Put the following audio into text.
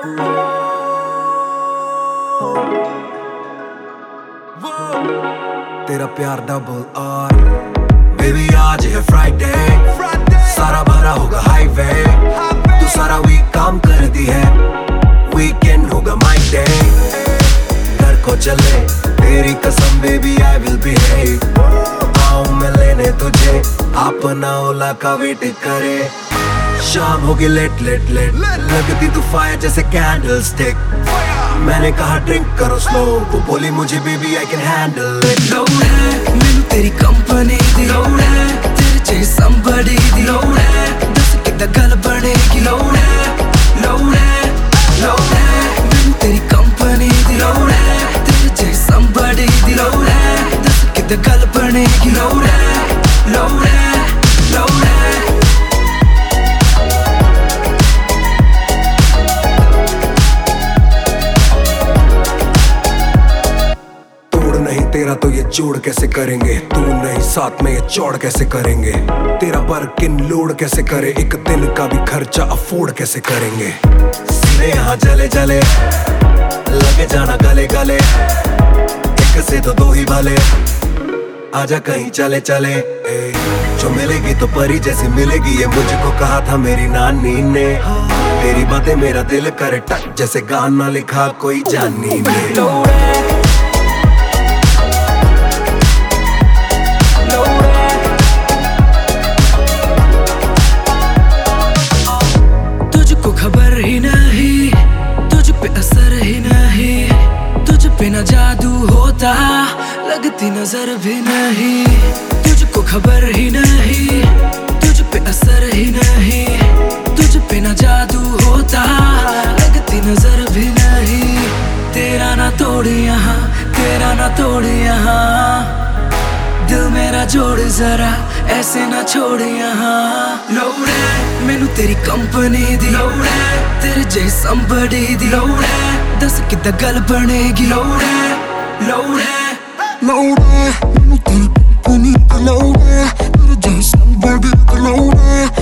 तेरा प्यार double R. Baby आज है फ्राइडे, सारा भरा होगा हाईवे। तू सारा वीक काम करती है, वीकेंड होगा माय डे। घर को चले तेरी कसम बेबी आई विल बिहेव। आऊं मैं लेने तुझे, अपना ओला का वेट करे। शाम होगी लेट लेट लेट, लगती तू फायर जैसे कैंडल स्टिक। मैंने कहा ड्रिंक करो स्लो, वो बोली मुझे baby I can handle it. लोड है मैनू तेरी कंपनी दी, लोड है तेरे चे somebody दी, लोड है दस किदा गल बनेगी। लोड है लोड है लोड है मैनू तेरी कंपनी दी, लोड है तेरे चे somebody दी, लोड है दस किदा गल बनेगी। लोड है लोड है लोड है। तेरा तो ये जोड़ कैसे करेंगे, तू नहीं साथ में ये चौड़ कैसे करेंगे। तेरा बर्किन लोड कैसे करे, एक दिन का भी खर्चा अफोर्ड कैसे करेंगे। सीने यहाँ जले जले, लगे जाना गले गले। एक से तो दो ही भले, आजा कहीं चले चले। जो मिलेगी तो परी जैसी मिलेगी, ये मुझको कहा था मेरी नानी ने। तेरी बातें मेरा दिल करे टक, जैसे गाना लिखा कोई जानी ने। खबर ही नहीं, तुझ पे असर ही नहीं, तुझ पे न जादू होता लगती नजर भी नहीं। तुझको खबर ही नहीं, तुझ पे असर ही नहीं, तुझ पे न जादू होता लगती नजर भी नहीं। तेरा ना तोड़ी यहाँ, तेरा ना तोड़ी यहाँ, दिल मेरा जोड़ जरा ऐसे ना छोड़ यहाँ। लोड है मैनू तेरी कंपनी दी, लोड है तेरे जे somebody दी, लोड है दस किदा गल बनेगी। लोड है लोड है लोड है मैनू तेरी कंपनी दी, लोड है तेरे जे somebody दी, लोड है